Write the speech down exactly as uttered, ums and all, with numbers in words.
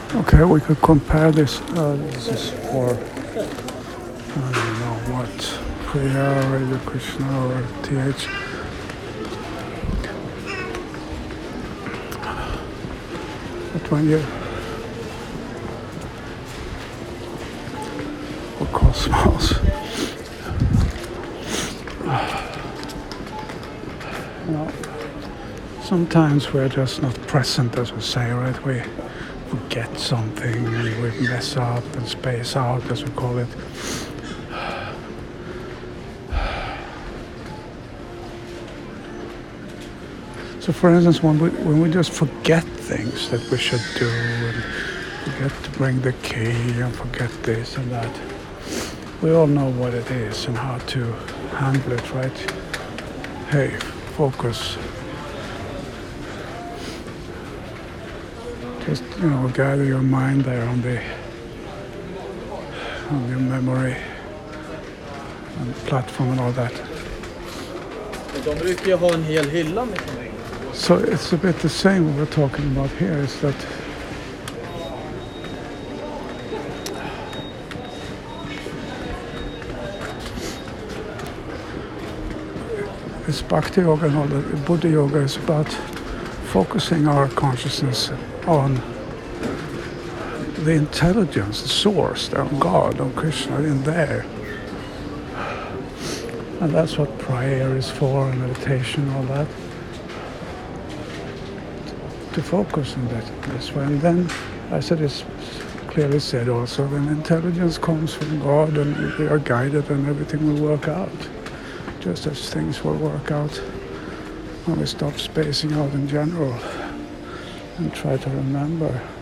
Okay, we could compare this. Uh, this is for, I don't know what, Priya, Radio Krishna, or T H. But when you, or Cosmos, you know, sometimes we're just not present, as we say, right? We forget something and we mess up and space out, as we call it. So, for instance, when we when we just forget things that we should do, and forget to bring the key, and forget this and that, we all know what it is and how to handle it, right? Hey, focus. Just, you know, gather your mind there on the on your memory and platform and all that. De brukar ju ha en hel hylla med sådana. So it's a bit the same what we're talking about here, is that it's Bhakti Yoga and all that. Buddha Yoga is about focusing our consciousness on the intelligence, the source, on God, on Krishna, in there. And that's what prayer is for, and meditation, all that. To focus on that this way. And then, as it is clearly said also, when intelligence comes from God and we are guided and everything will work out. Just as things will work out when we stop spacing out in general and try to remember